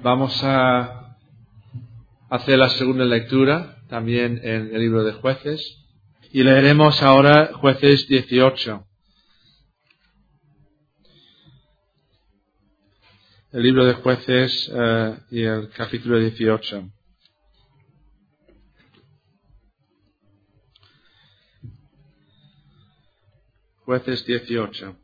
Vamos a hacer la segunda lectura, también en el libro de Jueces, y leeremos ahora Jueces 18. El libro de Jueces y el capítulo 18. Jueces 18.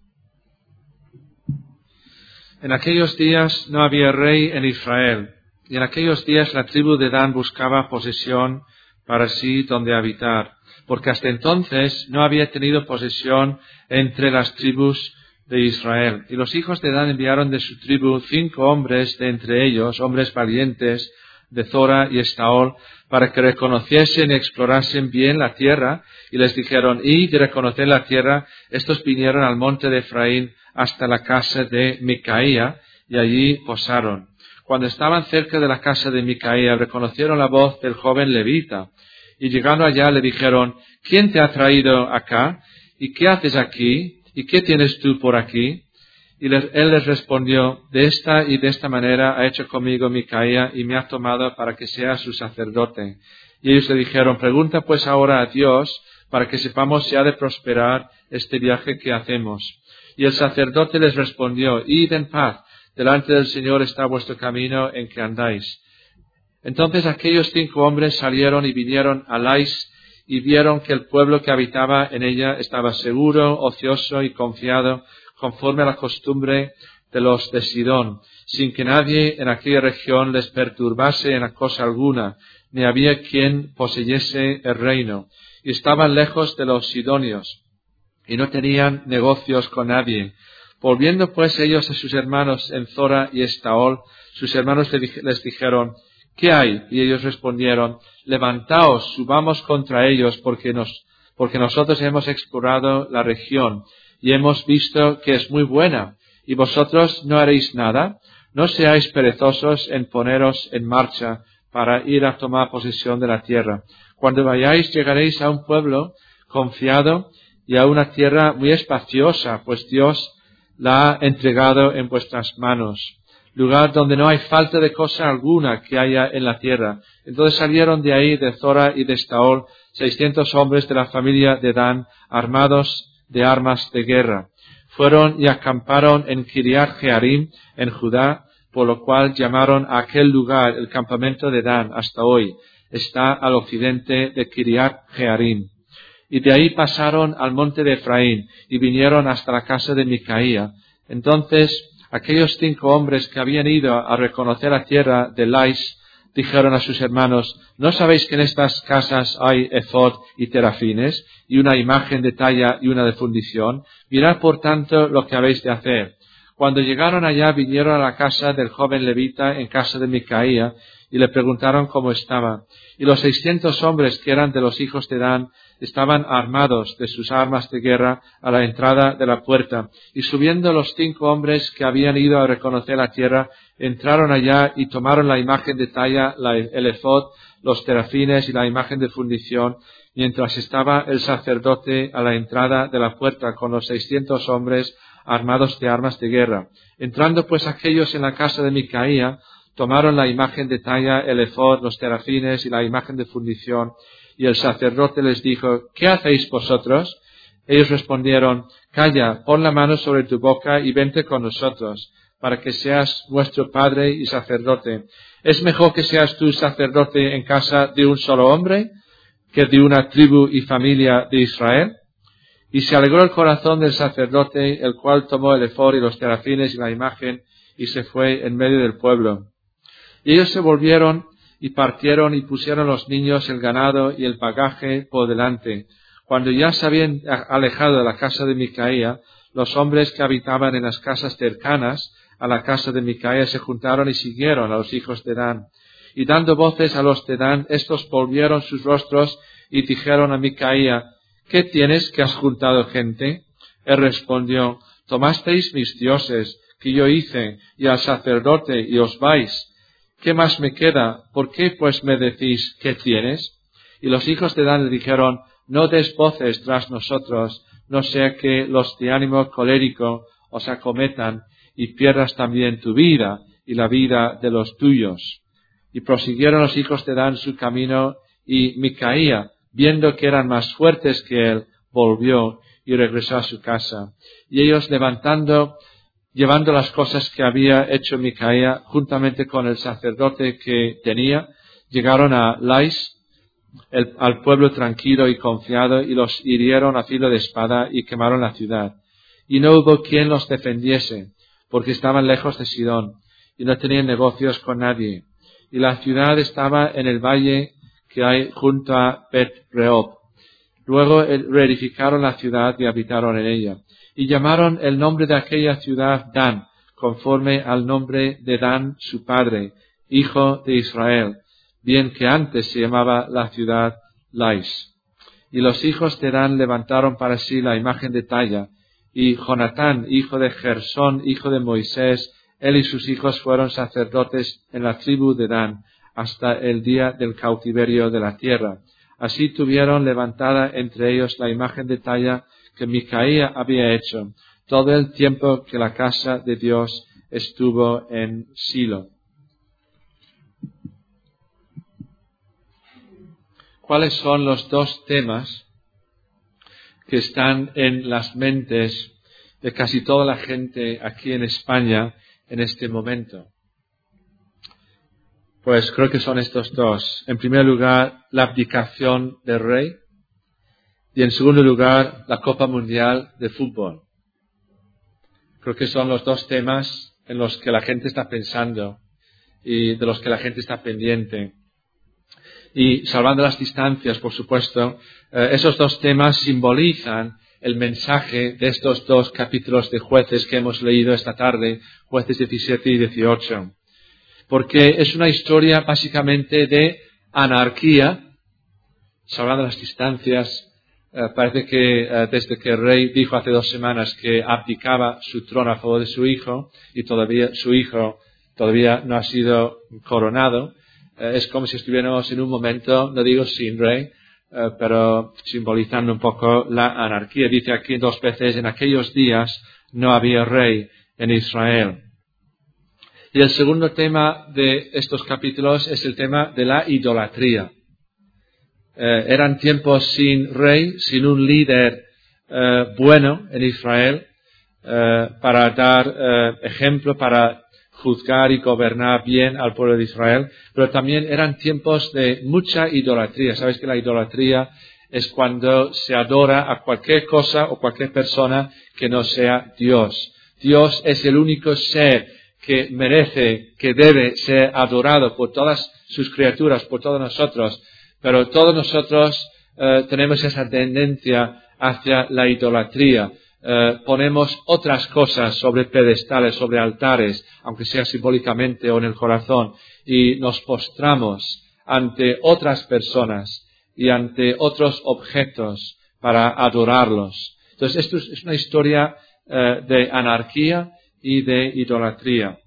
En aquellos días no había rey en Israel, y en aquellos días la tribu de Dan buscaba posesión para sí donde habitar, porque hasta entonces no había tenido posesión entre las tribus de Israel. Y los hijos de Dan enviaron de su tribu 5 hombres de entre ellos, hombres valientes, de Zora y Estaol, para que reconociesen y explorasen bien la tierra, y les dijeron: id y reconoced la tierra. Estos vinieron al monte de Efraín hasta la casa de Micaía, y allí posaron. Cuando estaban cerca de la casa de Micaía, reconocieron la voz del joven levita, y llegando allá le dijeron: ¿quién te ha traído acá? ¿Y qué haces aquí? ¿Y qué tienes tú por aquí? Y él les respondió: de esta manera ha hecho conmigo Micaía, y me ha tomado para que sea su sacerdote. Y ellos le dijeron: pregunta pues ahora a Dios, para que sepamos si ha de prosperar este viaje que hacemos. Y el sacerdote les respondió: id en paz, delante del Señor está vuestro camino en que andáis. Entonces aquellos 5 hombres salieron y vinieron a Lais, y vieron que el pueblo que habitaba en ella estaba seguro, ocioso y confiado, conforme a la costumbre de los de Sidón, sin que nadie en aquella región les perturbase en cosa alguna, ni había quien poseyese el reino. Y estaban lejos de los sidonios, y no tenían negocios con nadie. Volviendo pues ellos a sus hermanos en Zora y Estaol, sus hermanos les dijeron: ¿qué hay? Y ellos respondieron: levantaos, subamos contra ellos, porque nosotros hemos explorado la región, y hemos visto que es muy buena, y vosotros no haréis nada. No seáis perezosos en poneros en marcha para ir a tomar posesión de la tierra. Cuando vayáis, llegaréis a un pueblo confiado y a una tierra muy espaciosa, pues Dios la ha entregado en vuestras manos, lugar donde no hay falta de cosa alguna que haya en la tierra. Entonces salieron de ahí, de Zora y de Estaol, 600 hombres de la familia de Dan, armados de armas de guerra. Fueron y acamparon en Kiriat Jearim, en Judá, por lo cual llamaron a aquel lugar el campamento de Dan hasta hoy. Está al occidente de Kiriat Jearim. Y de ahí pasaron al monte de Efraín, y vinieron hasta la casa de Micaía. Entonces aquellos 5 hombres que habían ido a reconocer la tierra de Lais dijeron a sus hermanos: ¿no sabéis que en estas casas hay efod y terafines, y una imagen de talla y una de fundición? Mirad por tanto lo que habéis de hacer. Cuando llegaron allá, vinieron a la casa del joven levita en casa de Micaía, y le preguntaron cómo estaba. Y los 600 hombres que eran de los hijos de Dan estaban armados de sus armas de guerra a la entrada de la puerta. Y subiendo los 5 hombres que habían ido a reconocer la tierra, entraron allá y tomaron la imagen de talla, el efod, los terafines y la imagen de fundición, mientras estaba el sacerdote a la entrada de la puerta con los 600 hombres armados de armas de guerra. Entrando pues aquellos en la casa de Micaía, tomaron la imagen de talla, el efod, los terafines y la imagen de fundición, y el sacerdote les dijo: ¿qué hacéis vosotros? Ellos respondieron: calla, pon la mano sobre tu boca y vente con nosotros, para que seas nuestro padre y sacerdote. ¿Es mejor que seas tú sacerdote en casa de un solo hombre, que de una tribu y familia de Israel? Y se alegró el corazón del sacerdote, el cual tomó el efod y los terafines y la imagen, y se fue en medio del pueblo. Y ellos se volvieron y partieron y pusieron los niños, el ganado y el bagaje por delante. Cuando ya se habían alejado de la casa de Micaía, los hombres que habitaban en las casas cercanas a la casa de Micaía se juntaron y siguieron a los hijos de Dan. Y dando voces a los de Dan, estos volvieron sus rostros y dijeron a Micaía: ¿qué tienes que has juntado gente? Él respondió: tomasteis mis dioses que yo hice, y al sacerdote, y os vais. ¿Qué más me queda? ¿Por qué pues me decís: ¿qué tienes? Y los hijos de Dan le dijeron: no des voces tras nosotros, no sea que los de ánimo colérico os acometan y pierdas también tu vida. y la vida de los tuyos. Y prosiguieron los hijos de Dan su camino, y Micaía, viendo que eran más fuertes que él, volvió y regresó a su casa. Y ellos llevando las cosas que había hecho Micaía, juntamente con el sacerdote que tenía, llegaron a Lais, al pueblo tranquilo y confiado, y los hirieron a filo de espada y quemaron la ciudad. Y no hubo quien los defendiese, porque estaban lejos de Sidón, y no tenían negocios con nadie. Y la ciudad estaba en el valle que hay junto a Bet-Rehob. Luego reedificaron la ciudad y habitaron en ella. Y llamaron el nombre de aquella ciudad Dan, conforme al nombre de Dan su padre, hijo de Israel, bien que antes se llamaba la ciudad Lais. Y los hijos de Dan levantaron para sí la imagen de talla, y Jonatán, hijo de Gersón, hijo de Moisés, él y sus hijos fueron sacerdotes en la tribu de Dan, hasta el día del cautiverio de la tierra. Así tuvieron levantada entre ellos la imagen de talla que Micaía había hecho, todo el tiempo que la casa de Dios estuvo en Silo. ¿Cuáles son los dos temas que están en las mentes de casi toda la gente aquí en España en este momento? Pues creo que son estos dos. En primer lugar, la abdicación del rey. Y en segundo lugar, la Copa Mundial de Fútbol. Creo que son los dos temas en los que la gente está pensando y de los que la gente está pendiente. Y salvando las distancias, por supuesto, esos dos temas simbolizan el mensaje de estos dos capítulos de Jueces que hemos leído esta tarde, Jueces 17 y 18. Porque es una historia básicamente de anarquía. Salvando las distancias, parece que desde que el rey dijo hace 2 semanas que abdicaba su trono a favor de su hijo, y su hijo todavía no ha sido coronado, es como si estuviéramos en un momento, no digo sin rey, pero simbolizando un poco la anarquía. Dice aquí 2 veces, en aquellos días no había rey en Israel. Y el segundo tema de estos capítulos es el tema de la idolatría. Eran tiempos sin rey, sin un líder bueno en Israel, para dar ejemplo, para juzgar y gobernar bien al pueblo de Israel, pero también eran tiempos de mucha idolatría. Sabes que la idolatría es cuando se adora a cualquier cosa o cualquier persona que no sea Dios. Dios es el único ser que merece, que debe ser adorado por todas sus criaturas, por todos nosotros, pero todos nosotros tenemos esa tendencia hacia la idolatría. Ponemos otras cosas sobre pedestales, sobre altares, aunque sea simbólicamente o en el corazón, y nos postramos ante otras personas y ante otros objetos para adorarlos. Entonces, esto es una historia de anarquía y de idolatría.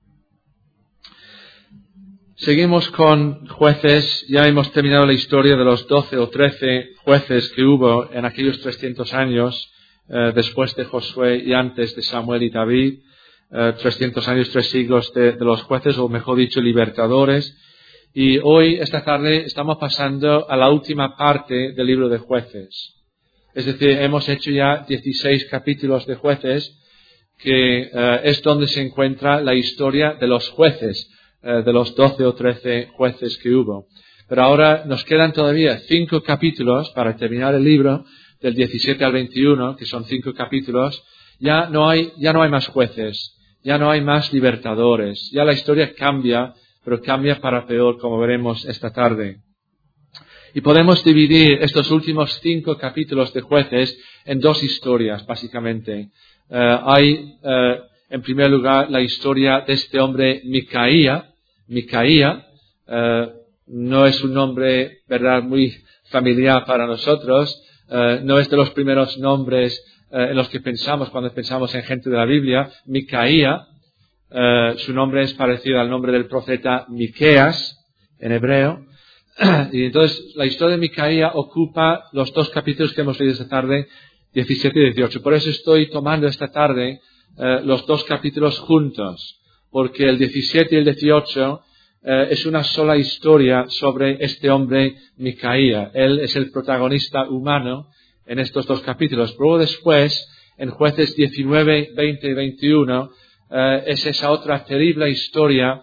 Seguimos con Jueces. Ya hemos terminado la historia de los 12 o 13 jueces que hubo en aquellos 300 años después de Josué y antes de Samuel y David. 300 años, 3 siglos de los jueces, o mejor dicho, libertadores. Y hoy, esta tarde, estamos pasando a la última parte del libro de Jueces. Es decir, hemos hecho ya 16 capítulos de Jueces, que es donde se encuentra la historia de los jueces, de los 12 o 13 jueces que hubo. Pero ahora nos quedan todavía 5 capítulos para terminar el libro, del 17 al 21, que son 5 capítulos. Ya no hay más jueces, ya no hay más libertadores, ya la historia cambia, pero cambia para peor, como veremos esta tarde. Y podemos dividir estos últimos 5 capítulos de Jueces en 2 historias, básicamente. Hay, en primer lugar, la historia de este hombre Micaía. Micaía no es un nombre, verdad, muy familiar para nosotros. No es de los primeros nombres en los que pensamos cuando pensamos en gente de la Biblia. Micaía, su nombre es parecido al nombre del profeta Miqueas en hebreo. Y entonces la historia de Micaía ocupa los 2 capítulos que hemos leído esta tarde, 17 y 18. Por eso estoy tomando esta tarde los 2 capítulos juntos. porque el 17 y el 18 es una sola historia sobre este hombre Micaía. Él es el protagonista humano en estos dos capítulos. Luego después, en Jueces 19, 20 y 21, es esa otra terrible historia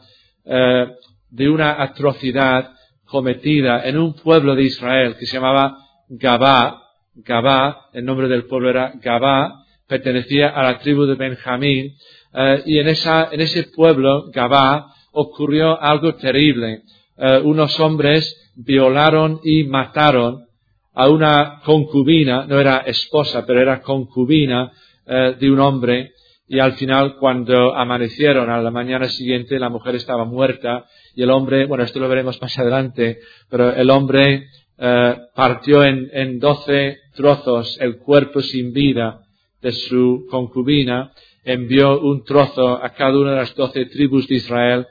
de una atrocidad cometida en un pueblo de Israel que se llamaba Gabá. Gabá, el nombre del pueblo era Gabá, pertenecía a la tribu de Benjamín, y en ese pueblo, Gabá, ocurrió algo terrible. Unos hombres violaron y mataron a una concubina, no era esposa, pero era concubina de un hombre, y al final, cuando amanecieron a la mañana siguiente, la mujer estaba muerta, y el hombre, bueno, esto lo veremos más adelante, pero el hombre partió en 12 trozos el cuerpo sin vida de su concubina, envió un trozo a cada una de las 12 tribus de Israel,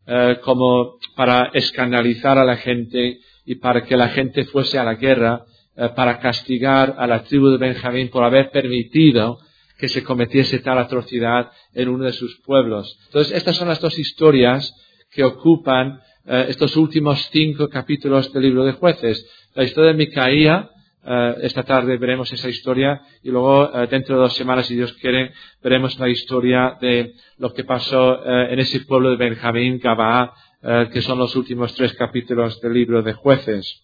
como para escandalizar a la gente y para que la gente fuese a la guerra, para castigar a la tribu de Benjamín por haber permitido que se cometiese tal atrocidad en uno de sus pueblos. Entonces, estas son las dos historias que ocupan estos últimos 5 capítulos del libro de Jueces. La historia de Micaía, esta tarde veremos esa historia, y luego dentro de 2 semanas, si Dios quiere, veremos la historia de lo que pasó en ese pueblo de Benjamín, Gabá, que son los últimos 3 capítulos del libro de Jueces.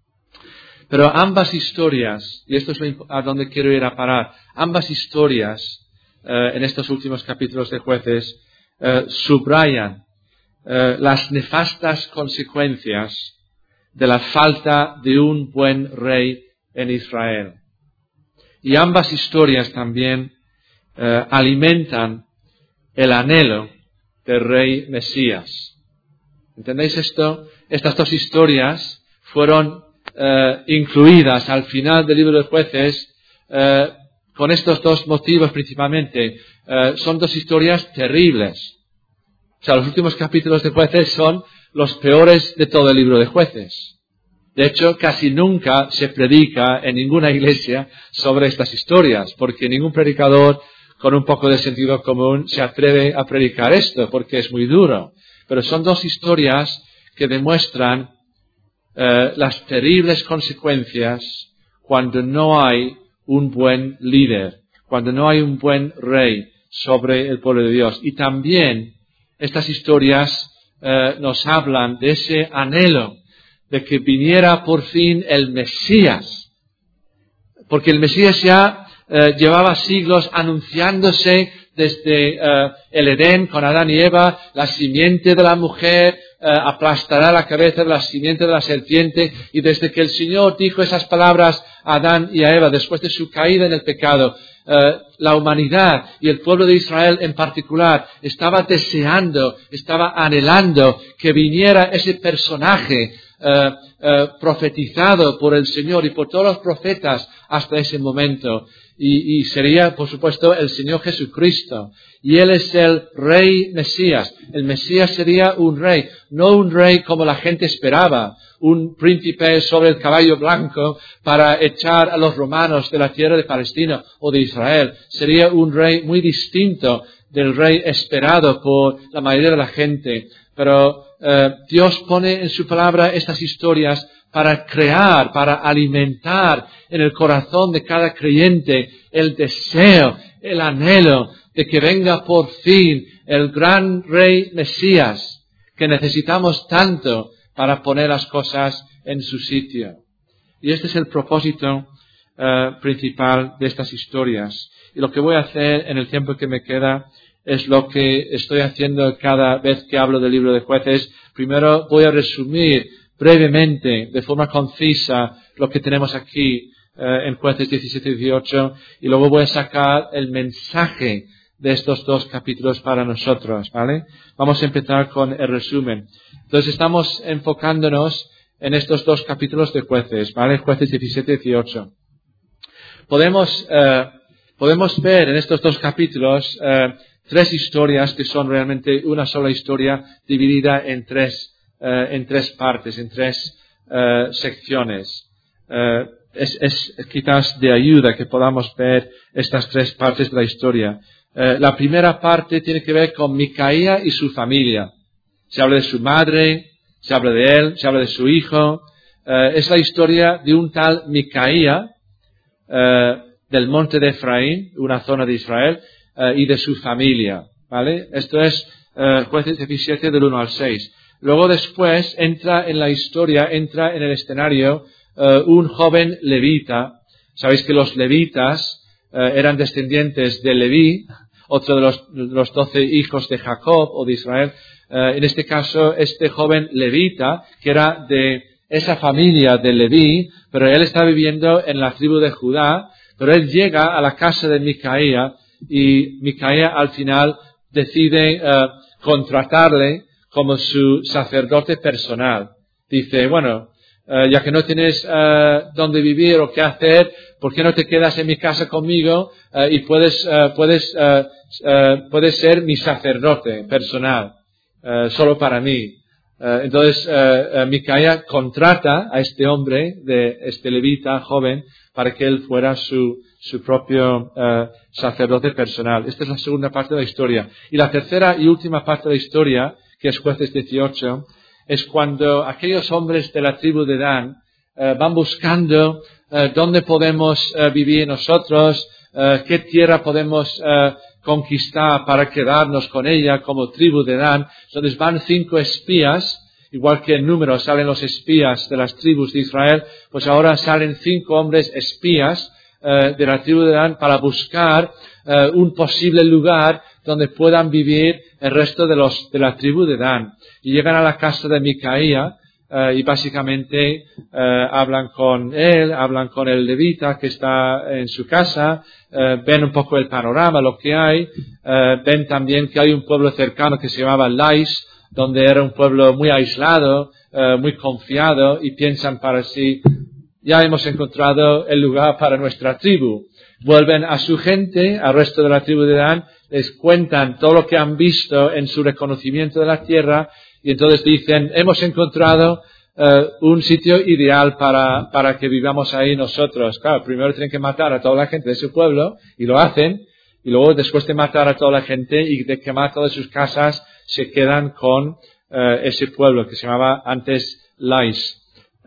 Pero ambas historias, y esto es a donde quiero ir a parar, ambas historias en estos últimos capítulos de Jueces subrayan las nefastas consecuencias de la falta de un buen rey en Israel. Y ambas historias también alimentan el anhelo del rey Mesías. ¿Entendéis esto? Estas 2 historias fueron incluidas al final del libro de Jueces con estos 2 motivos principalmente. Son 2 historias terribles. O sea, los últimos capítulos de Jueces son los peores de todo el libro de Jueces. De hecho, casi nunca se predica en ninguna iglesia sobre estas historias, porque ningún predicador con un poco de sentido común se atreve a predicar esto, porque es muy duro. Pero son 2 historias que demuestran las terribles consecuencias cuando no hay un buen líder, cuando no hay un buen rey sobre el pueblo de Dios. Y también estas historias nos hablan de ese anhelo de que viniera por fin el Mesías, porque el Mesías ya llevaba siglos anunciándose desde el Edén con Adán y Eva. La simiente de la mujer aplastará la cabeza de la simiente de la serpiente, y desde que el Señor dijo esas palabras a Adán y a Eva después de su caída en el pecado, la humanidad y el pueblo de Israel en particular estaba deseando, estaba anhelando que viniera ese personaje profetizado por el Señor y por todos los profetas hasta ese momento, y sería, por supuesto, el Señor Jesucristo, y Él es el Rey Mesías. El Mesías sería un rey, no un rey como la gente esperaba, un príncipe sobre el caballo blanco para echar a los romanos de la tierra de Palestina o de Israel. Sería un rey muy distinto del rey esperado por la mayoría de la gente. Pero Dios pone en su palabra estas historias para crear, para alimentar en el corazón de cada creyente el deseo, el anhelo de que venga por fin el gran Rey Mesías que necesitamos tanto para poner las cosas en su sitio. Y este es el propósito principal de estas historias. Y lo que voy a hacer en el tiempo que me queda es lo que estoy haciendo cada vez que hablo del libro de Jueces. Primero voy a resumir brevemente, de forma concisa, lo que tenemos aquí en Jueces 17 y 18, y luego voy a sacar el mensaje de estos 2 capítulos para nosotros, ¿vale? Vamos a empezar con el resumen. Entonces estamos enfocándonos en estos 2 capítulos de Jueces, ¿vale? Jueces 17 y 18. Podemos ver en estos 2 capítulos 3 historias que son realmente una sola historia dividida en tres partes, en 3 secciones. Es quizás de ayuda que podamos ver estas 3 partes de la historia. La primera parte tiene que ver con Micaía y su familia. Se habla de su madre, se habla de él, se habla de su hijo. Es la historia de un tal Micaía del monte de Efraín, una zona de Israel, y de su familia. ¿Vale? Esto es Jueces 17 del 1 al 6. Luego después entra en la historia, entra en el escenario un joven levita. Sabéis que los levitas eran descendientes de Leví, otro de los 12 hijos de Jacob o de Israel. En este caso, este joven levita, que era de esa familia de Leví, pero él está viviendo en la tribu de Judá, pero él llega a la casa de Micaía y Micaía al final decide contratarle como su sacerdote personal. Dice, bueno, ya que no tienes dónde vivir o qué hacer, ¿por qué no te quedas en mi casa conmigo y puedes ser mi sacerdote personal, solo para mí? Entonces, Micaía contrata a este hombre, de este levita joven, para que él fuera su propio sacerdote personal. Esta es la segunda parte de la historia. Y la tercera y última parte de la historia, que es Jueces 18, es cuando aquellos hombres de la tribu de Dan van buscando dónde podemos vivir nosotros, qué tierra podemos conquistar para quedarnos con ella como tribu de Dan. Entonces van 5 espías, igual que en número salen los espías de las tribus de Israel, pues ahora salen 5 hombres espías de la tribu de Dan para buscar un posible lugar donde puedan vivir el resto de la tribu de Dan. Y llegan a la casa de Micaía y básicamente hablan con él, hablan con el levita que está en su casa, ven un poco el panorama, lo que hay, ven también que hay un pueblo cercano que se llamaba Lais, donde era un pueblo muy aislado, muy confiado, y piensan para sí, ya hemos encontrado el lugar para nuestra tribu. Vuelven a su gente, al resto de la tribu de Dan, les cuentan todo lo que han visto en su reconocimiento de la tierra, y entonces dicen, hemos encontrado un sitio ideal para que vivamos ahí nosotros. Claro, primero tienen que matar a toda la gente de su pueblo, y lo hacen, y luego después de matar a toda la gente y de quemar todas sus casas, se quedan con ese pueblo que se llamaba antes Lais.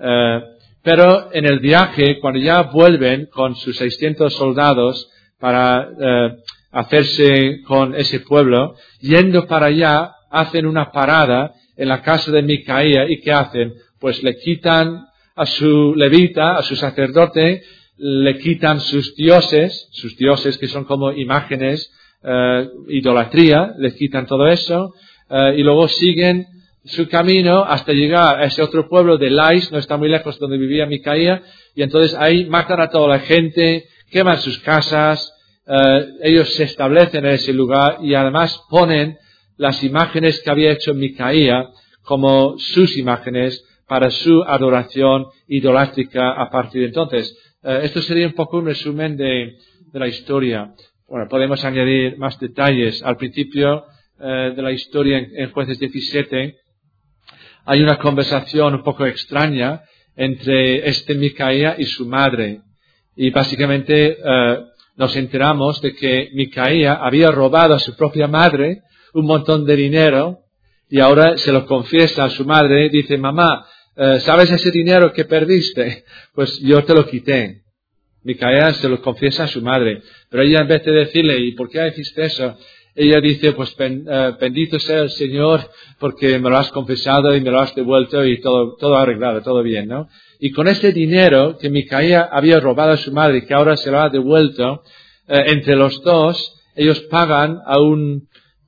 Pero en el viaje, cuando ya vuelven con sus 600 soldados para hacerse con ese pueblo, yendo para allá, hacen una parada en la casa de Micaía. ¿Y qué hacen? Pues le quitan a su levita, a su sacerdote, le quitan sus dioses que son como imágenes, idolatría, les quitan todo eso, y luego siguen su camino hasta llegar a ese otro pueblo de Lais, no está muy lejos donde vivía Micaía, y entonces ahí matan a toda la gente, queman sus casas, ellos se establecen en ese lugar y además ponen las imágenes que había hecho Micaía como sus imágenes para su adoración idolátrica a partir de entonces. Esto sería un poco un resumen de la historia. Bueno, podemos añadir más detalles. Al principio de la historia en Jueces 17 hay una conversación un poco extraña entre Micaía y su madre. Y básicamente nos enteramos de que Micaía había robado a su propia madre un montón de dinero y ahora se lo confiesa a su madre. Dice, mamá, ¿sabes ese dinero que perdiste? Pues yo te lo quité. Micaía se lo confiesa a su madre. Pero ella, en vez de decirle, ¿y por qué hiciste eso? Ella dice, pues bendito sea el Señor porque me lo has confesado y me lo has devuelto y todo arreglado, todo bien, ¿no? Y con ese dinero que Micaía había robado a su madre y que ahora se lo ha devuelto, entre los dos, ellos pagan a un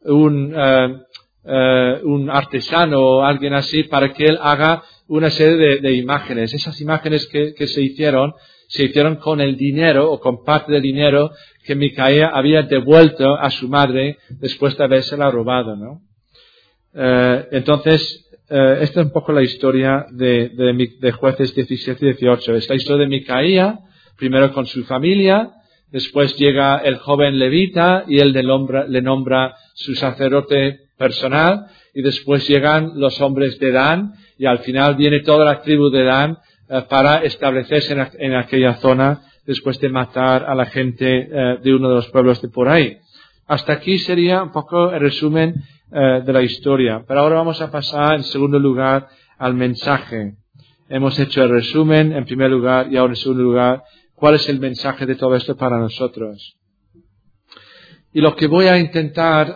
artesano o alguien así para que él haga una serie de imágenes. Esas imágenes que se hicieron con el dinero o con parte del dinero que Micaía había devuelto a su madre después de habérsela robado, ¿no? Entonces, esta es un poco la historia de Jueces 17 y 18. Es la historia de Micaía, primero con su familia, después llega el joven levita y él le nombra su sacerdote personal, y después llegan los hombres de Dan, y al final viene toda la tribu de Dan para establecerse en aquella zona después de matar a la gente de uno de los pueblos de por ahí. Hasta aquí sería un poco el resumen de la historia. Pero ahora vamos a pasar, en segundo lugar, al mensaje. Hemos hecho el resumen, en primer lugar, y ahora en segundo lugar, ¿cuál es el mensaje de todo esto para nosotros? Y lo que voy a intentar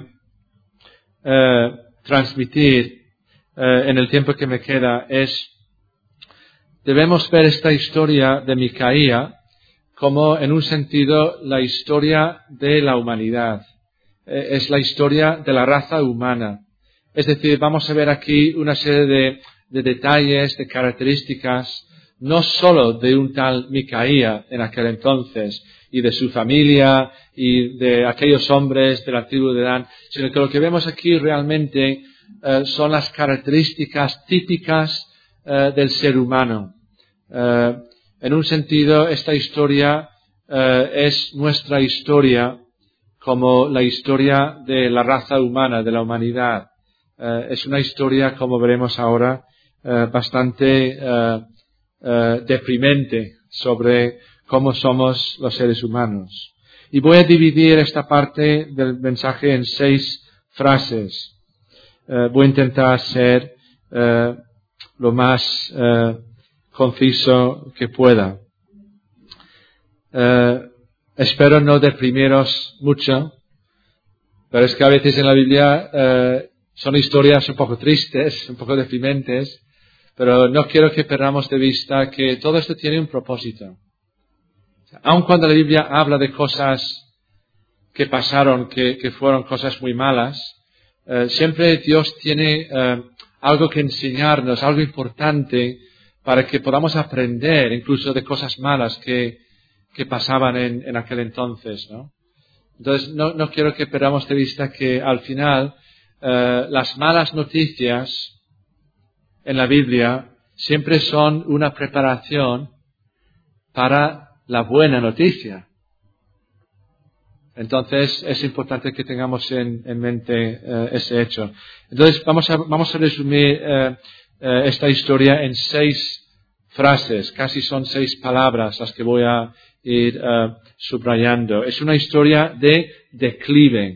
transmitir en el tiempo que me queda es, debemos ver esta historia de Micaía como, en un sentido, la historia de la humanidad. Es la historia de la raza humana. Es decir, vamos a ver aquí una serie de detalles, de características, no solo de un tal Micaía en aquel entonces, y de su familia, y de aquellos hombres de la tribu de Dan, sino que lo que vemos aquí realmente son las características típicas del ser humano. En un sentido, esta historia es nuestra historia como la historia de la raza humana, de la humanidad. Es una historia, como veremos ahora, bastante deprimente sobre cómo somos los seres humanos. Y voy a dividir esta parte del mensaje en 6 frases. Voy a intentar ser lo más conciso que pueda. Espero no deprimiros mucho, pero es que a veces en la Biblia son historias un poco tristes, un poco deprimentes, pero no quiero que perdamos de vista que todo esto tiene un propósito. Aun cuando la Biblia habla de cosas que pasaron, que fueron cosas muy malas, siempre Dios tiene algo que enseñarnos, algo importante para que podamos aprender incluso de cosas malas que pasaban en aquel entonces, ¿no? Entonces, no quiero que perdamos de vista que al final las malas noticias en la Biblia siempre son una preparación para la buena noticia. Entonces, es importante que tengamos en mente ese hecho. Entonces, vamos a resumir esta historia en 6 frases. Casi son 6 palabras las que voy a ir subrayando. Es una historia de declive.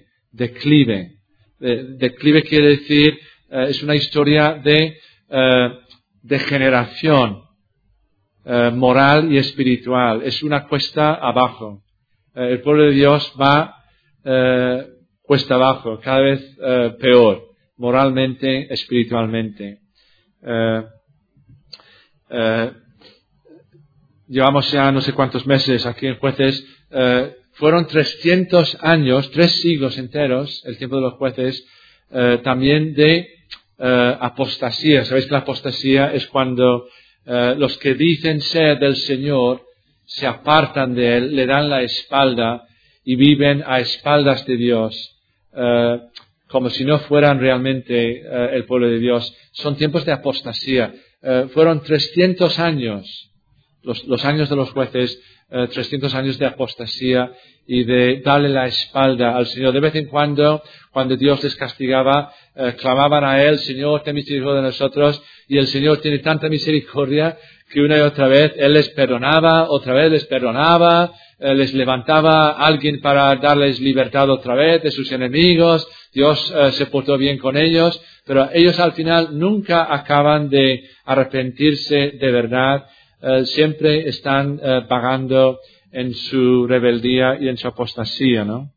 Declive quiere decir, es una historia de degeneración moral y espiritual. Es una cuesta abajo. El pueblo de Dios va cuesta abajo, cada vez peor, moralmente, espiritualmente. Llevamos ya no sé cuántos meses aquí en Jueces. Fueron 300 años, 3 siglos enteros, el tiempo de los jueces, también de apostasía. Sabéis que la apostasía es cuando los que dicen ser del Señor se apartan de Él, le dan la espalda y viven a espaldas de Dios, como si no fueran realmente el pueblo de Dios. Son tiempos de apostasía. Fueron 300 años, los años de los jueces, 300 años de apostasía y de darle la espalda al Señor. De vez en cuando Dios les castigaba, clamaban a Él, Señor, ten misericordia de nosotros, y el Señor tiene tanta misericordia que una y otra vez Él les perdonaba, otra vez les perdonaba, les levantaba a alguien para darles libertad otra vez de sus enemigos. Dios se portó bien con ellos, pero ellos al final nunca acaban de arrepentirse de verdad. Siempre están pagando en su rebeldía y en su apostasía, ¿no?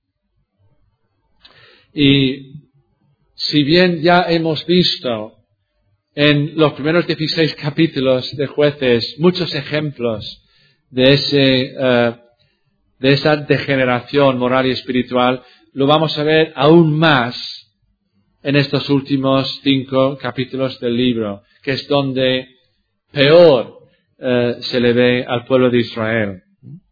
Y si bien ya hemos visto en los primeros 16 capítulos de Jueces muchos ejemplos de esa degeneración moral y espiritual, lo vamos a ver aún más en estos últimos 5 capítulos del libro, que es donde peor se le ve al pueblo de Israel.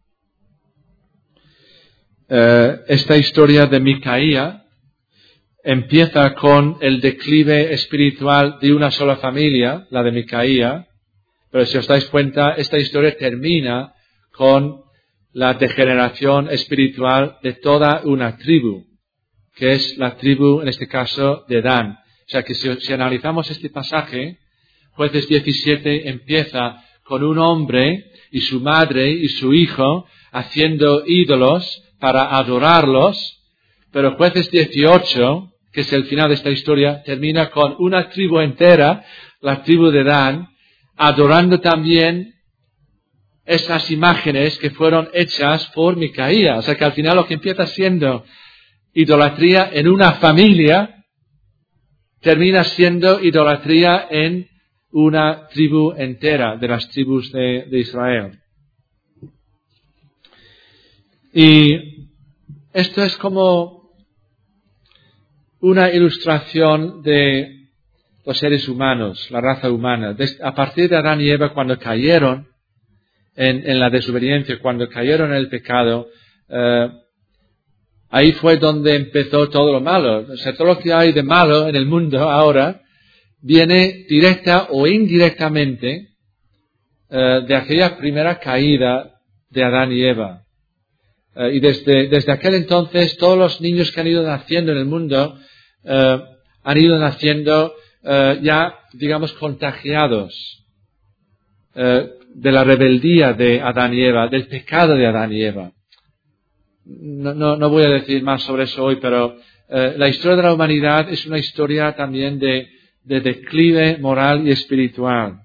Esta historia de Micaía empieza con el declive espiritual de una sola familia, la de Micaía, pero si os dais cuenta, esta historia termina con la degeneración espiritual de toda una tribu, que es la tribu, en este caso, de Dan. O sea que si analizamos este pasaje, Jueces 17 empieza con un hombre y su madre y su hijo haciendo ídolos para adorarlos, Pero Jueces 18, que es el final de esta historia, termina con una tribu entera, la tribu de Dan, adorando también esas imágenes que fueron hechas por Micaía. O sea que al final lo que empieza siendo idolatría en una familia, termina siendo idolatría en una tribu entera de las tribus de Israel. Y esto es como una ilustración de los seres humanos, la raza humana. A partir de Adán y Eva, cuando cayeron en la desobediencia, cuando cayeron en el pecado, ahí fue donde empezó todo lo malo. O sea, todo lo que hay de malo en el mundo ahora viene directa o indirectamente de aquella primera caída de Adán y Eva. Y desde aquel entonces todos los niños que han ido naciendo en el mundo han ido naciendo ya, digamos, contagiados de la rebeldía de Adán y Eva, del pecado de Adán y Eva. No voy a decir más sobre eso hoy, pero la historia de la humanidad es una historia también de declive moral y espiritual.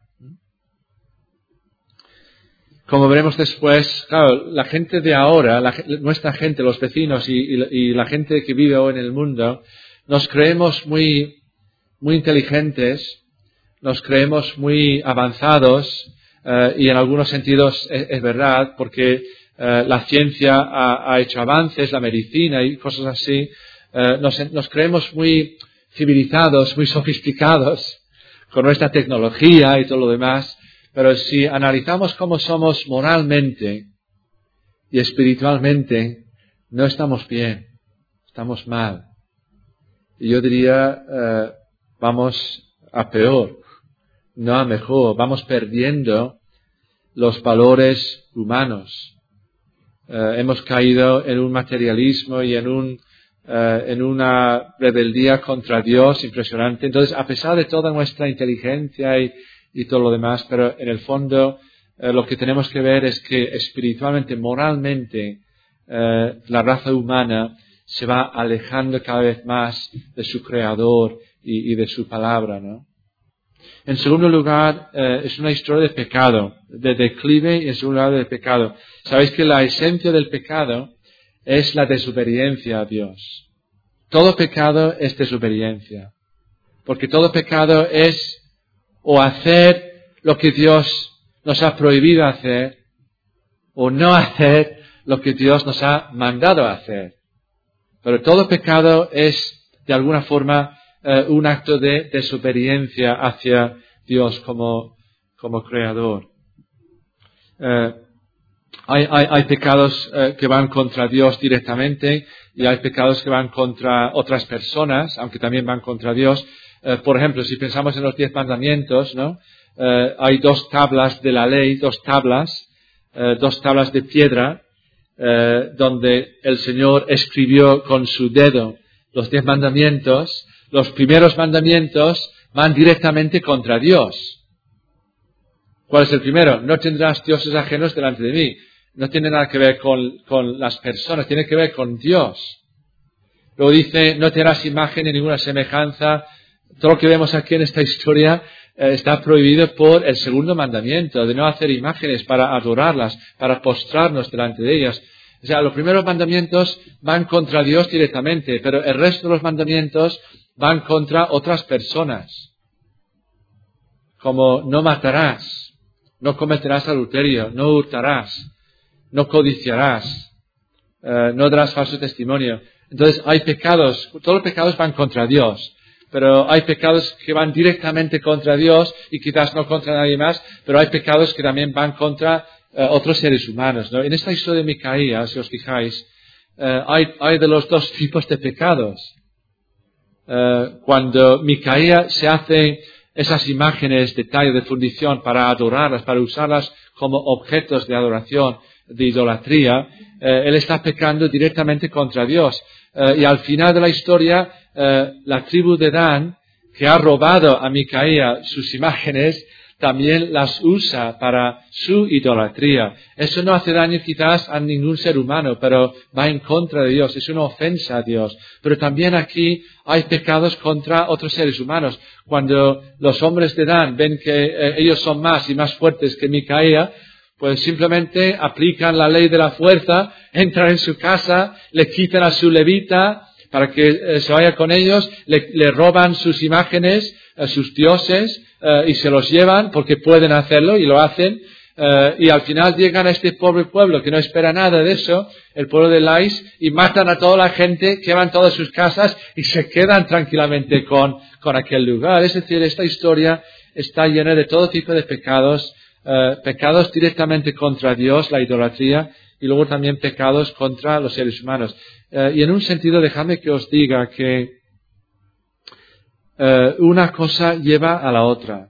Como veremos después, claro, la gente de ahora, nuestra gente, los vecinos y la gente que vive hoy en el mundo, nos creemos muy inteligentes, nos creemos muy avanzados, y en algunos sentidos es verdad, porque la ciencia ha hecho avances, la medicina y cosas así. Nos creemos muy civilizados, muy sofisticados con nuestra tecnología y todo lo demás, pero si analizamos cómo somos moralmente y espiritualmente, no estamos bien, estamos mal. Y yo diría, vamos a peor, no a mejor, vamos perdiendo los valores humanos. Hemos caído en un materialismo y en una rebeldía contra Dios impresionante. Entonces, a pesar de toda nuestra inteligencia y todo lo demás, pero en el fondo lo que tenemos que ver es que espiritualmente, moralmente, la raza humana se va alejando cada vez más de su Creador y de su palabra, ¿no? En segundo lugar, es una historia de pecado, de declive y en segundo lugar de pecado. Sabéis que la esencia del pecado es la desobediencia a Dios. Todo pecado es desobediencia. Porque todo pecado es o hacer lo que Dios nos ha prohibido hacer o no hacer lo que Dios nos ha mandado hacer. Pero todo pecado es, de alguna forma, un acto de desobediencia hacia Dios como Creador. Hay pecados que van contra Dios directamente y hay pecados que van contra otras personas, aunque también van contra Dios. Por ejemplo, si pensamos en los 10 mandamientos, ¿no? Hay 2 tablas de la ley, 2 tablas de piedra, donde el Señor escribió con su dedo los 10 mandamientos. Los primeros mandamientos van directamente contra Dios. ¿Cuál es el primero? No tendrás dioses ajenos delante de mí. No tiene nada que ver con las personas, tiene que ver con Dios. Luego dice, no te harás imagen ni ninguna semejanza. Todo lo que vemos aquí en esta historia está prohibido por el segundo mandamiento, de no hacer imágenes para adorarlas, para postrarnos delante de ellas. O sea, los primeros mandamientos van contra Dios directamente, pero el resto de los mandamientos van contra otras personas. Como no matarás, no cometerás adulterio, no hurtarás, no codiciarás, no darás falso testimonio. Entonces hay pecados, todos los pecados van contra Dios, pero hay pecados que van directamente contra Dios y quizás no contra nadie más, pero hay pecados que también van contra otros seres humanos, ¿no? En esta historia de Micaía, si os fijáis, hay de los 2 tipos de pecados. Cuando Micaía se hace esas imágenes de talla de fundición para adorarlas, para usarlas como objetos de adoración, de idolatría, él está pecando directamente contra Dios. Y al final de la historia, la tribu de Dan, que ha robado a Micaía sus imágenes, también las usa para su idolatría. Eso no hace daño quizás a ningún ser humano, pero va en contra de Dios, es una ofensa a Dios. Pero también aquí hay pecados contra otros seres humanos. Cuando los hombres de Dan ven que ellos son más y más fuertes que Micaía, pues simplemente aplican la ley de la fuerza, entran en su casa, le quitan a su levita para que se vaya con ellos, le roban sus imágenes, sus dioses, y se los llevan porque pueden hacerlo y lo hacen, y al final llegan a este pobre pueblo que no espera nada de eso, el pueblo de Lais, y matan a toda la gente, queman todas sus casas y se quedan tranquilamente con aquel lugar. Es decir, esta historia está llena de todo tipo de pecados, pecados directamente contra Dios, la idolatría, y luego también pecados contra los seres humanos. Y en un sentido, dejadme que os diga que una cosa lleva a la otra.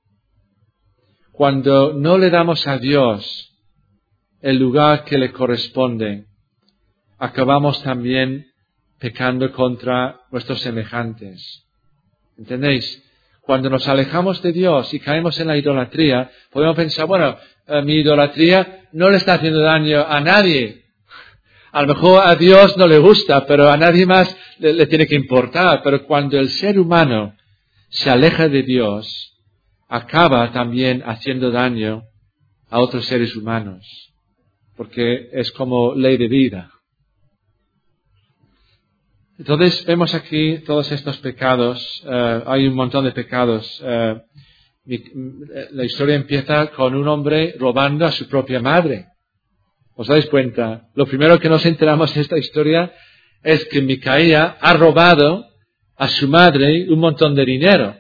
Cuando no le damos a Dios el lugar que le corresponde, acabamos también pecando contra nuestros semejantes. ¿Entendéis? Cuando nos alejamos de Dios y caemos en la idolatría, podemos pensar, bueno, mi idolatría no le está haciendo daño a nadie. A lo mejor a Dios no le gusta, pero a nadie más le tiene que importar. Pero cuando el ser humano se aleja de Dios, acaba también haciendo daño a otros seres humanos. Porque es como ley de vida. Entonces vemos aquí todos estos pecados. Hay un montón de pecados. La historia empieza con un hombre robando a su propia madre. ¿Os dais cuenta? Lo primero que nos enteramos de esta historia es que Micaía ha robado a su madre un montón de dinero.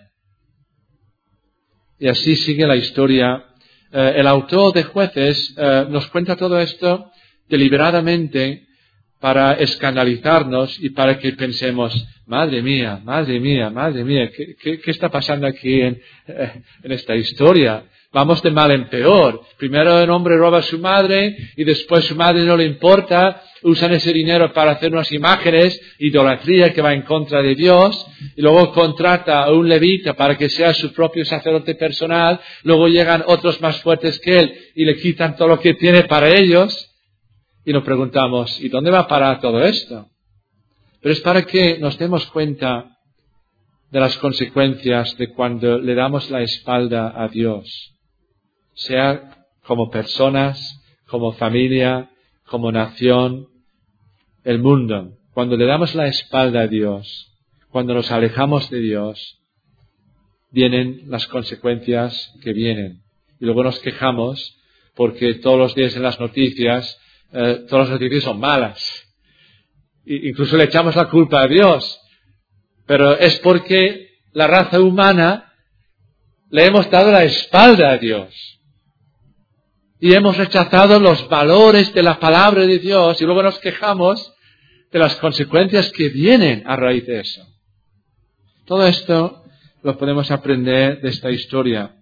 Y así sigue la historia. El autor de Jueces nos cuenta todo esto deliberadamente para escandalizarnos y para que pensemos, madre mía, ¿qué está pasando aquí en esta historia? Vamos de mal en peor. Primero el hombre roba a su madre y después su madre no le importa. Usan ese dinero para hacer unas imágenes, idolatría que va en contra de Dios. Y luego contrata a un levita para que sea su propio sacerdote personal. Luego llegan otros más fuertes que él y le quitan todo lo que tiene para ellos. Y nos preguntamos, ¿y dónde va a parar todo esto? Pero es para que nos demos cuenta de las consecuencias de cuando le damos la espalda a Dios. Sea como personas, como familia, como nación, el mundo. Cuando le damos la espalda a Dios, cuando nos alejamos de Dios, vienen las consecuencias que vienen. Y luego nos quejamos porque todos los días en las noticias, todas las noticias son malas. Incluso le echamos la culpa a Dios. Pero es porque la raza humana le hemos dado la espalda a Dios. Y hemos rechazado los valores de la palabra de Dios y luego nos quejamos de las consecuencias que vienen a raíz de eso. Todo esto lo podemos aprender de esta historia.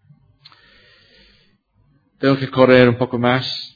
Tengo que correr un poco más.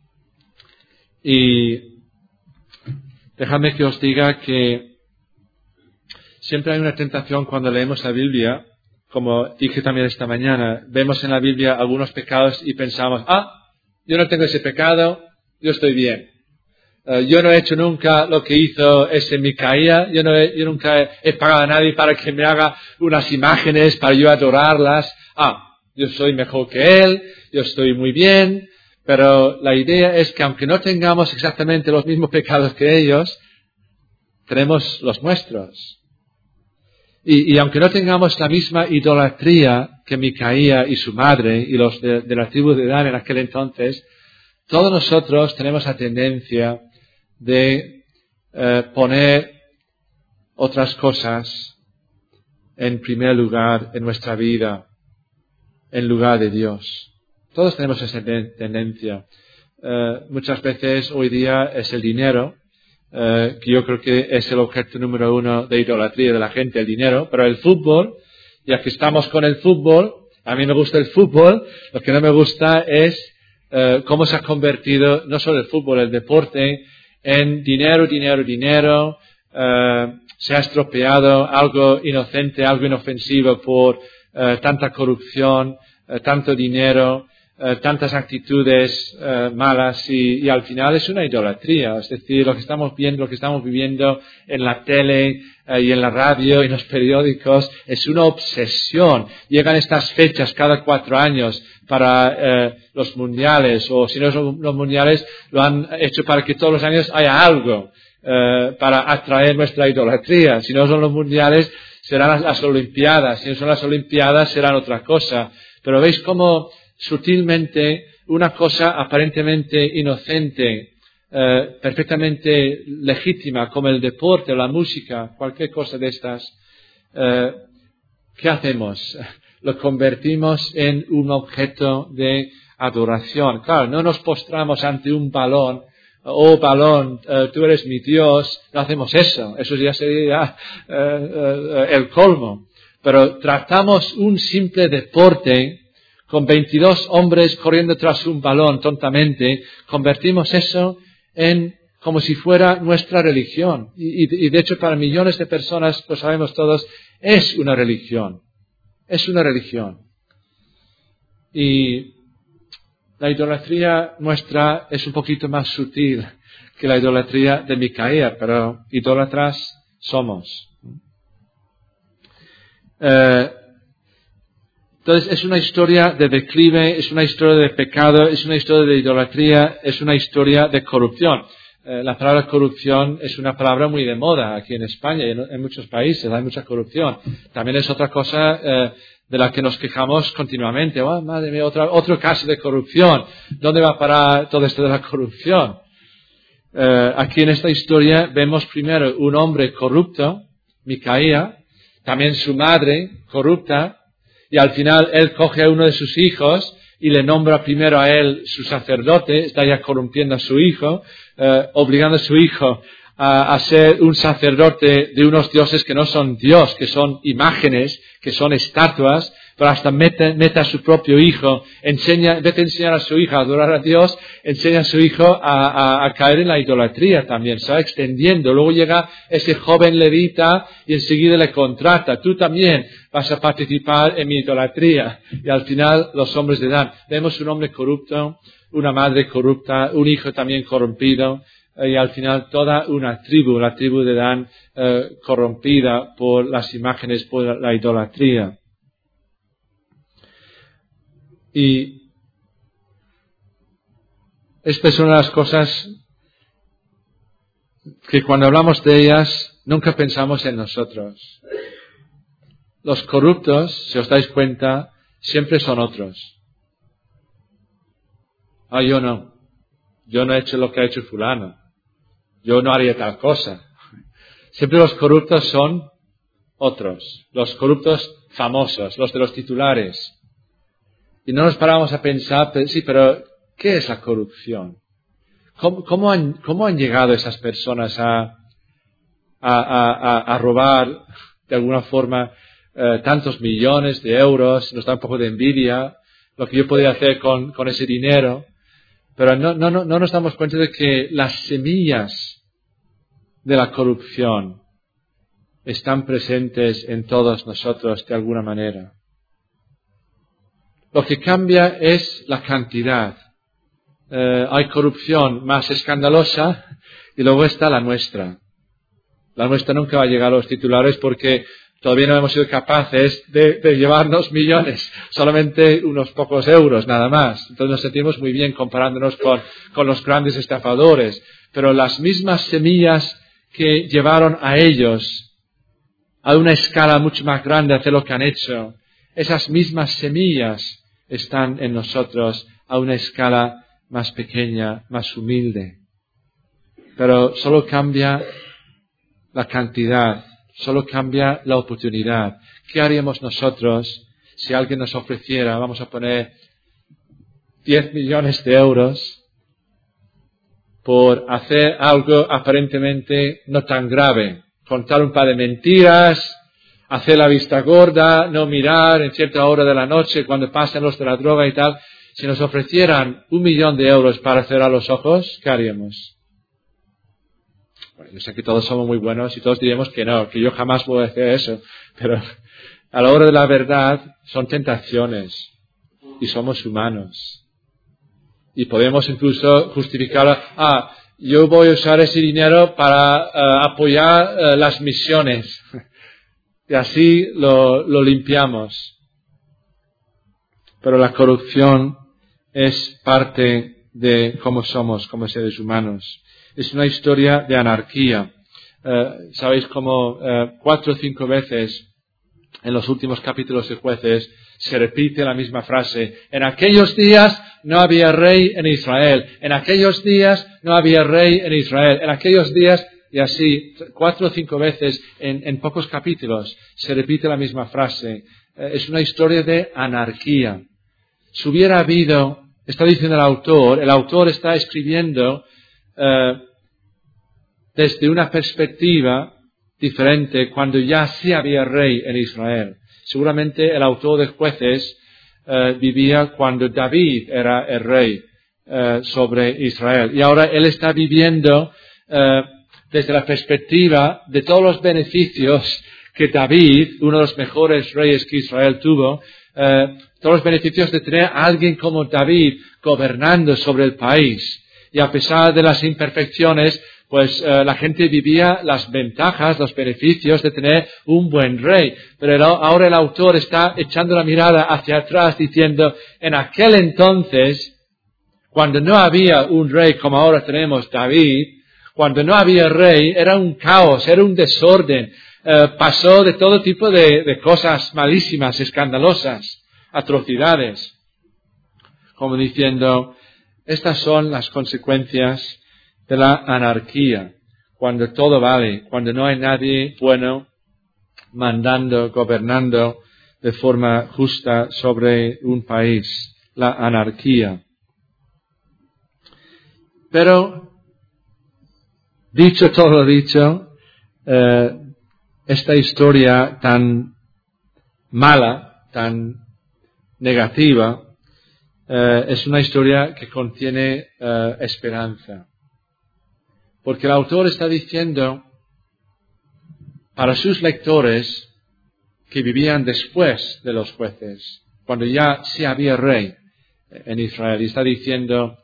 Y dejadme que os diga que siempre hay una tentación cuando leemos la Biblia. Como dije también esta mañana, vemos en la Biblia algunos pecados y pensamos, yo no tengo ese pecado, yo estoy bien. Yo no he hecho nunca lo que hizo ese Micaía, yo nunca he pagado a nadie para que me haga unas imágenes para yo adorarlas. Yo soy mejor que él, yo estoy muy bien. Pero la idea es que aunque no tengamos exactamente los mismos pecados que ellos, tenemos los nuestros. Y aunque no tengamos la misma idolatría que Micaía y su madre y los de la tribu de Dan en aquel entonces, todos nosotros tenemos la tendencia de poner otras cosas en primer lugar en nuestra vida, en lugar de Dios. Todos tenemos esa tendencia. Muchas veces hoy día es el dinero, que yo creo que es el objeto número uno de idolatría de la gente, el dinero, pero el fútbol, ya que estamos con el fútbol, a mí me gusta el fútbol, lo que no me gusta es cómo se ha convertido, no solo el fútbol, el deporte, en dinero, se ha estropeado algo inocente, algo inofensivo por tanta corrupción, tanto dinero, tantas actitudes malas y al final es una idolatría. Es decir, lo que estamos viendo, lo que estamos viviendo en la tele y en la radio y en los periódicos es una obsesión. Llegan estas fechas cada 4 años para los mundiales, o si no son los mundiales, lo han hecho para que todos los años haya algo para atraer nuestra idolatría. Si no son los mundiales, serán las Olimpiadas. Si no son las Olimpiadas, serán otra cosa. Pero veis cómo sutilmente una cosa aparentemente inocente, perfectamente legítima, como el deporte o la música, cualquier cosa de estas, ¿qué hacemos? Lo convertimos en un objeto de adoración. Claro, no nos postramos ante un balón. Oh, balón, tú eres mi Dios. No hacemos eso. Eso ya sería el colmo. Pero tratamos un simple deporte con 22 hombres corriendo tras un balón tontamente, convertimos eso en como si fuera nuestra religión. Y de hecho para millones de personas, lo sabemos todos, es una religión. Es una religión. Y la idolatría nuestra es un poquito más sutil que la idolatría de Micaía, pero idólatras somos. Entonces es una historia de declive, es una historia de pecado, es una historia de idolatría, es una historia de corrupción. La palabra corrupción es una palabra muy de moda aquí en España y en muchos países hay mucha corrupción. También es otra cosa de la que nos quejamos continuamente. Oh, madre mía, otro caso de corrupción. ¿Dónde va a parar todo esto de la corrupción? Aquí en esta historia vemos primero un hombre corrupto, Micaía, también su madre corrupta, y al final él coge a uno de sus hijos y le nombra primero a él su sacerdote, está ya corrompiendo a su hijo, obligando a su hijo a ser un sacerdote de unos dioses que no son Dios, que son imágenes, que son estatuas, pero hasta mete a su propio hijo, vete a enseñar a su hijo a adorar a Dios, enseña a su hijo a caer en la idolatría también, se va extendiendo. Luego llega ese joven levita y enseguida le contrata, tú también vas a participar en mi idolatría. Y al final los hombres de Dan, vemos un hombre corrupto, una madre corrupta, un hijo también corrompido, y al final toda una tribu, la tribu de Dan, corrompida por las imágenes, por la idolatría. Y esta es una de las cosas que cuando hablamos de ellas nunca pensamos en nosotros. Los corruptos, si os dais cuenta, siempre son otros. Yo no he hecho lo que ha hecho fulano. Yo no haría tal cosa. Siempre los corruptos son otros. Los corruptos famosos, los de los titulares. Y no nos paramos a pensar, sí, pero ¿qué es la corrupción? ¿Cómo han llegado esas personas a robar de alguna forma tantos millones de euros? Nos da un poco de envidia lo que yo podría hacer con ese dinero. Pero no nos damos cuenta de que las semillas de la corrupción están presentes en todos nosotros de alguna manera. Lo que cambia es la cantidad. Hay corrupción más escandalosa y luego está la nuestra. La nuestra nunca va a llegar a los titulares porque todavía no hemos sido capaces de llevarnos millones, solamente unos pocos euros, nada más. Entonces nos sentimos muy bien comparándonos con los grandes estafadores. Pero las mismas semillas que llevaron a ellos a una escala mucho más grande a hacer lo que han hecho, esas mismas semillas están en nosotros a una escala más pequeña, más humilde. Pero solo cambia la cantidad, solo cambia la oportunidad. ¿Qué haríamos nosotros si alguien nos ofreciera, vamos a poner 10 millones de euros por hacer algo aparentemente no tan grave? Contar un par de mentiras, hacer la vista gorda, no mirar en cierta hora de la noche cuando pasan los de la droga y tal. Si nos ofrecieran 1 millón de euros para cerrar los ojos, ¿qué haríamos? Bueno, yo sé que todos somos muy buenos y todos diríamos que no, que yo jamás voy a hacer eso. Pero a la hora de la verdad son tentaciones. y somos humanos. Y podemos incluso justificar, yo voy a usar ese dinero para apoyar las misiones. Y así lo limpiamos. Pero la corrupción es parte de cómo somos como seres humanos. Es una historia de anarquía. Sabéis cómo 4 o 5 veces en los últimos capítulos de Jueces se repite la misma frase. En aquellos días no había rey en Israel. En aquellos días no había rey en Israel. En aquellos días, y así, 4 o 5 veces en pocos capítulos se repite la misma frase. Es una historia de anarquía. Si hubiera habido, está diciendo el autor está escribiendo desde una perspectiva diferente cuando ya sí había rey en Israel. Seguramente el autor de Jueces vivía cuando David era el rey sobre Israel. Y ahora él está viviendo desde la perspectiva de todos los beneficios que David, uno de los mejores reyes que Israel tuvo, todos los beneficios de tener a alguien como David gobernando sobre el país. Y a pesar de las imperfecciones, pues la gente vivía las ventajas, los beneficios de tener un buen rey. Pero ahora el autor está echando la mirada hacia atrás diciendo, en aquel entonces, cuando no había un rey como ahora tenemos David, cuando no había rey, era un caos, era un desorden. Pasó de todo tipo de cosas malísimas, escandalosas, atrocidades. Como diciendo, estas son las consecuencias de la anarquía, cuando todo vale, cuando no hay nadie bueno mandando, gobernando de forma justa sobre un país, la anarquía. Pero, dicho todo lo dicho, esta historia tan mala, tan negativa, es una historia que contiene esperanza. Porque el autor está diciendo para sus lectores que vivían después de los jueces, cuando ya sí había rey en Israel, y está diciendo,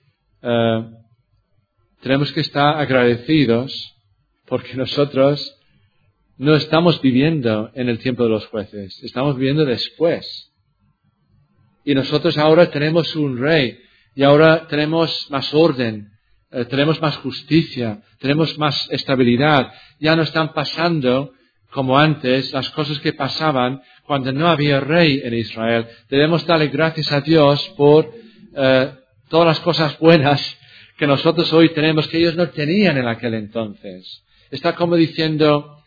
tenemos que estar agradecidos porque nosotros no estamos viviendo en el tiempo de los jueces, estamos viviendo después. Y nosotros ahora tenemos un rey y ahora tenemos más orden. Tenemos más justicia, tenemos más estabilidad. Ya no están pasando como antes las cosas que pasaban cuando no había rey en Israel. Debemos darle gracias a Dios por todas las cosas buenas que nosotros hoy tenemos que ellos no tenían en aquel entonces. Está como diciendo,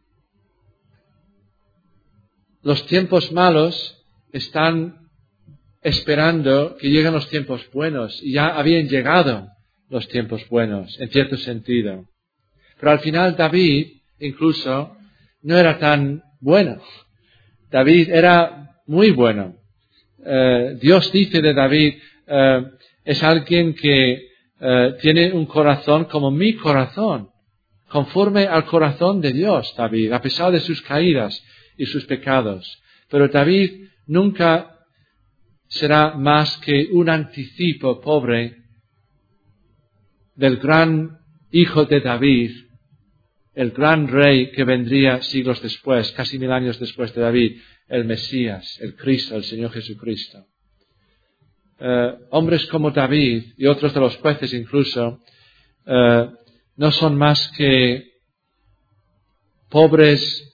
los tiempos malos están esperando que lleguen los tiempos buenos y ya habían llegado los tiempos buenos, en cierto sentido. Pero al final David, incluso, no era tan bueno. David era muy bueno. Dios dice de David, es alguien que tiene un corazón como mi corazón, conforme al corazón de Dios, David, a pesar de sus caídas y sus pecados. Pero David nunca será más que un anticipo pobre del gran hijo de David, el gran rey que vendría siglos después, casi 1000 años después de David, el Mesías, el Cristo, el Señor Jesucristo. Hombres como David y otros de los jueces incluso, no son más que pobres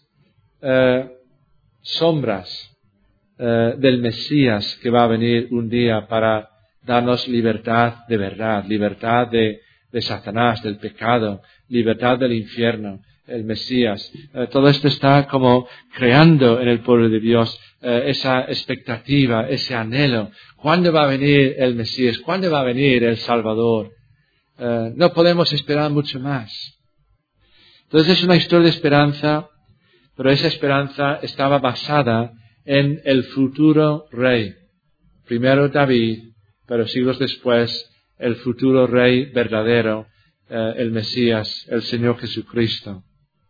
sombras del Mesías que va a venir un día para darnos libertad de verdad, libertad de Satanás, del pecado, libertad del infierno, el Mesías. Todo esto está como creando en el pueblo de Dios esa expectativa, ese anhelo. ¿Cuándo va a venir el Mesías? ¿Cuándo va a venir el Salvador? No podemos esperar mucho más. Entonces es una historia de esperanza, pero esa esperanza estaba basada en el futuro rey. Primero David, pero siglos después el futuro rey verdadero, el Mesías, el Señor Jesucristo.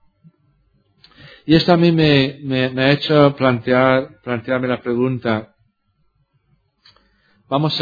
Y esto a mí me ha hecho plantearme la pregunta, vamos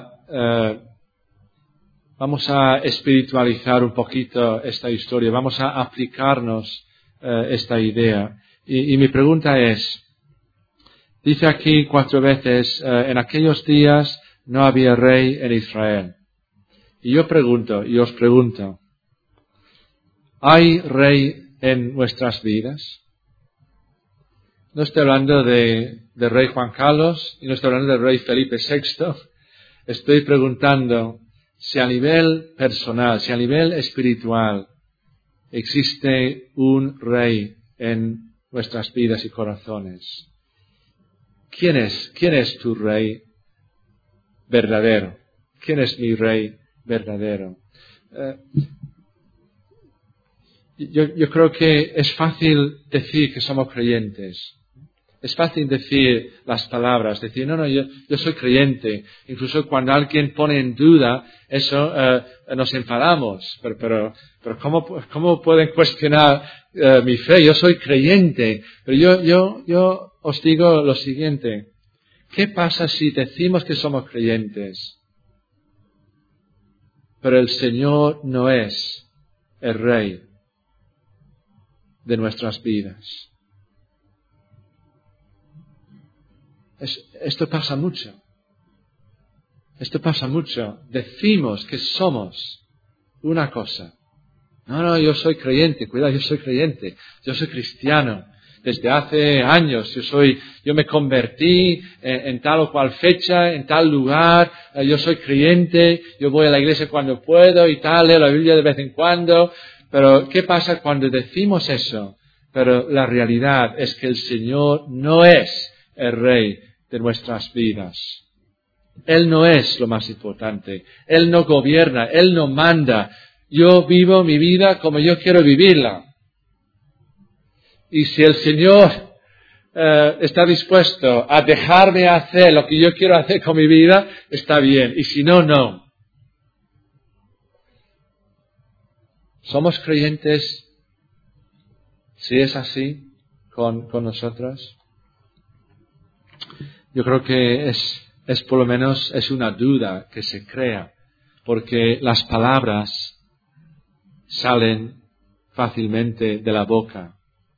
a espiritualizar un poquito esta historia, vamos a aplicarnos esta idea. Y mi pregunta es, dice aquí 4 veces, en aquellos días no había rey en Israel. Y yo pregunto, y os pregunto, ¿hay rey en nuestras vidas? No estoy hablando de rey Juan Carlos, y no estoy hablando del rey Felipe VI. Estoy preguntando si a nivel personal, si a nivel espiritual, existe un rey en nuestras vidas y corazones. ¿Quién es tu rey verdadero? ¿Quién es mi rey verdadero? Yo creo que es fácil decir que somos creyentes. Es fácil decir las palabras, decir, no, yo soy creyente. Incluso cuando alguien pone en duda eso, nos enfadamos. Pero ¿cómo pueden cuestionar mi fe? Yo soy creyente. Pero yo os digo lo siguiente. ¿Qué pasa si decimos que somos creyentes, pero el Señor no es el Rey de nuestras vidas? Esto pasa mucho. Decimos que somos una cosa. No, yo soy creyente. Cuidado, yo soy creyente. Yo soy cristiano. Desde hace años yo me convertí en tal o cual fecha, en tal lugar. Yo soy creyente. Yo voy a la iglesia cuando puedo y tal. Leo la Biblia de vez en cuando. Pero ¿qué pasa cuando decimos eso? Pero la realidad es que el Señor no es el Rey de nuestras vidas. Él no es lo más importante. Él no gobierna, Él no manda. Yo vivo mi vida como yo quiero vivirla. Y si el Señor está dispuesto a dejarme hacer lo que yo quiero hacer con mi vida, está bien. Y si no, no. ¿Somos creyentes si es así con nosotros? Yo creo que es por lo menos es una duda que se crea, porque las palabras salen fácilmente de la boca.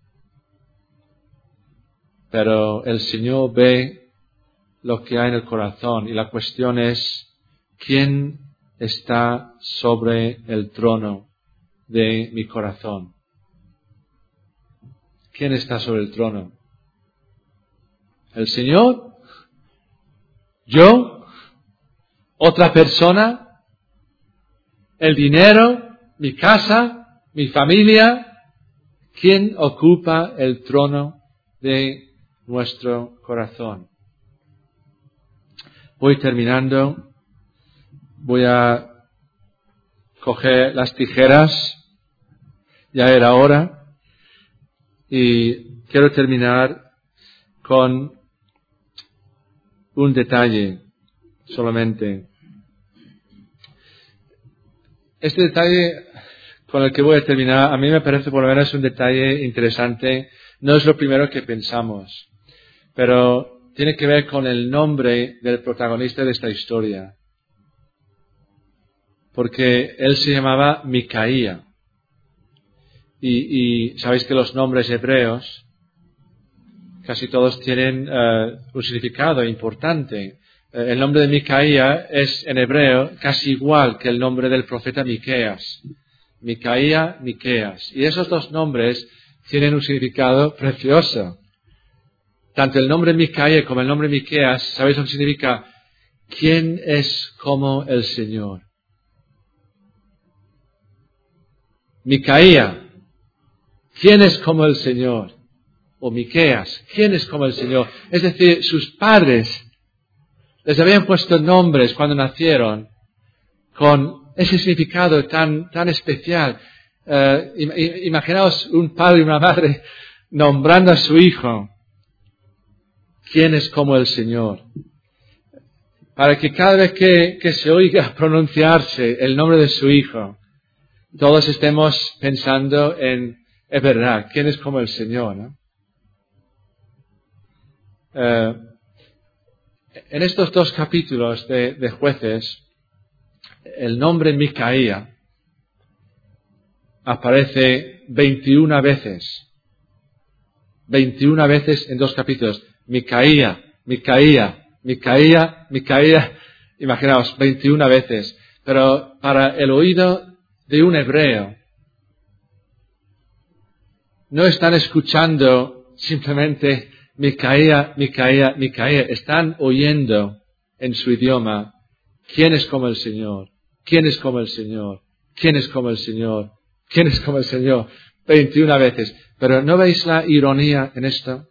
Pero el Señor ve lo que hay en el corazón y la cuestión es, ¿quién está sobre el trono de mi corazón? ¿Quién está sobre el trono? ¿El Señor? ¿Yo? ¿Otra persona? ¿El dinero? ¿Mi casa? ¿Mi familia? ¿Quién ocupa el trono de nuestro corazón? Voy terminando. Voy a coger las tijeras. Ya era hora. Y quiero terminar con un detalle solamente. Este detalle con el que voy a terminar, a mí me parece por lo menos un detalle interesante. No es lo primero que pensamos, pero tiene que ver con el nombre del protagonista de esta historia. Porque él se llamaba Micaía. Y sabéis que los nombres hebreos casi todos tienen un significado importante. El nombre de Micaía es en hebreo casi igual que el nombre del profeta Miqueas. Micaía, Miqueas. Y esos dos nombres tienen un significado precioso. Tanto el nombre Micaía como el nombre Miqueas, ¿sabéis lo que significa? ¿Quién es como el Señor? Micaía, ¿quién es como el Señor? O Miqueas, ¿quién es como el Señor? Es decir, sus padres les habían puesto nombres cuando nacieron con ese significado tan especial. Imaginaos un padre y una madre nombrando a su hijo. ¿Quién es como el Señor? Para que cada vez que se oiga pronunciarse el nombre de su hijo, todos estemos pensando en, es verdad, ¿quién es como el Señor? ¿No? En estos 2 capítulos de Jueces, el nombre Micaía aparece 21 veces. 21 veces en 2 capítulos. Micaía, Micaía, Micaía, Micaía. Imaginaos, 21 veces. Pero para el oído de un hebreo, no están escuchando simplemente Micaía, Micaía, Micaía. Están oyendo en su idioma, ¿quién es como el Señor? ¿Quién es como el Señor? ¿Quién es como el Señor? ¿Quién es como el Señor? 21 veces. Pero ¿no veis la ironía en esto?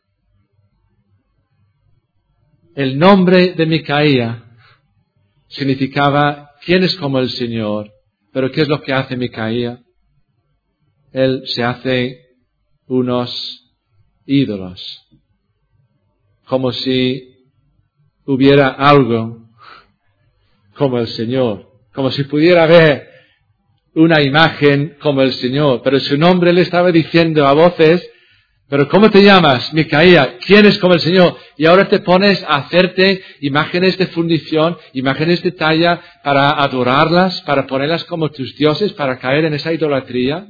El nombre de Micaía significaba ¿quién es como el Señor? Pero ¿qué es lo que hace Micaía? Él se hace unos ídolos. Como si hubiera algo como el Señor. Como si pudiera haber una imagen como el Señor. Pero su nombre le estaba diciendo a voces, pero ¿cómo te llamas? Micaía. ¿Quién es como el Señor? Y ahora te pones a hacerte imágenes de fundición, imágenes de talla para adorarlas, para ponerlas como tus dioses, para caer en esa idolatría.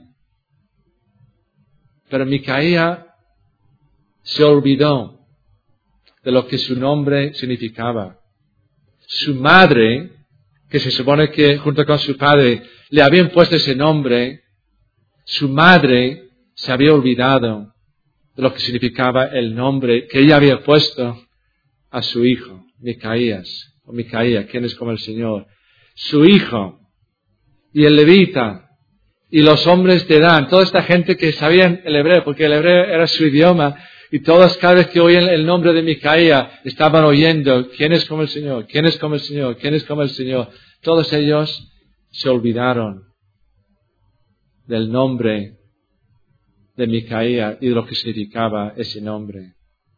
Pero Micaía se olvidó de lo que su nombre significaba. Su madre, que se supone que junto con su padre le habían puesto ese nombre, su madre se había olvidado de lo que significaba el nombre que ella había puesto a su hijo, Micaías, o Micaía, quien es como el Señor. Su hijo y el levita y los hombres de Dan, toda esta gente que sabían el hebreo, porque el hebreo era su idioma, y todos cada vez que oían el nombre de Micaía estaban oyendo, ¿quién es como el Señor? ¿Quién es como el Señor? ¿Quién es como el Señor? Todos ellos se olvidaron del nombre de Micaía y de lo que significaba ese nombre.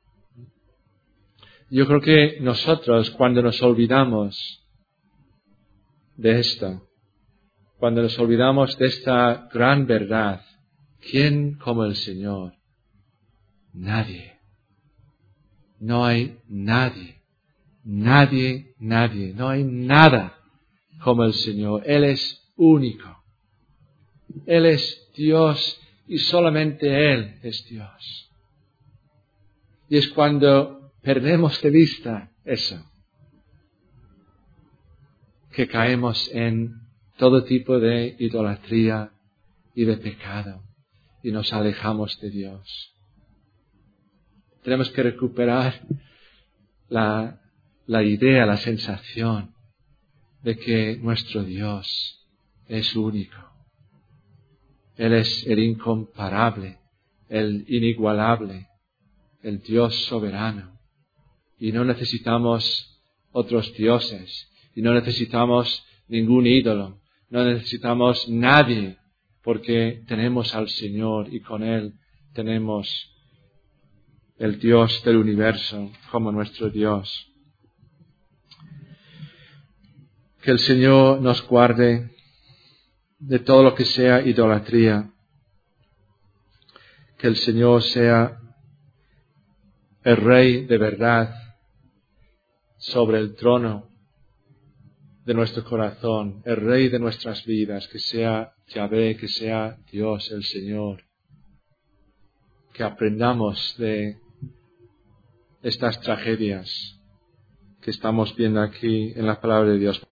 Yo creo que nosotros, cuando nos olvidamos de esto, cuando nos olvidamos de esta gran verdad, ¿quién como el Señor? Nadie. No hay nadie. Nadie, nadie. No hay nada como el Señor. Él es único. Él es Dios y solamente Él es Dios. Y es cuando perdemos de vista eso, que caemos en todo tipo de idolatría y de pecado y nos alejamos de Dios. Tenemos que recuperar la idea, la sensación de que nuestro Dios es único. Él es el incomparable, el inigualable, el Dios soberano. Y no necesitamos otros dioses, y no necesitamos ningún ídolo, no necesitamos nadie, porque tenemos al Señor y con Él tenemos el Dios del universo como nuestro Dios. Que el Señor nos guarde de todo lo que sea idolatría. Que el Señor sea el Rey de verdad sobre el trono de nuestro corazón, el Rey de nuestras vidas, que sea Yahvé, que sea Dios el Señor. Que aprendamos de estas tragedias que estamos viendo aquí en la palabra de Dios.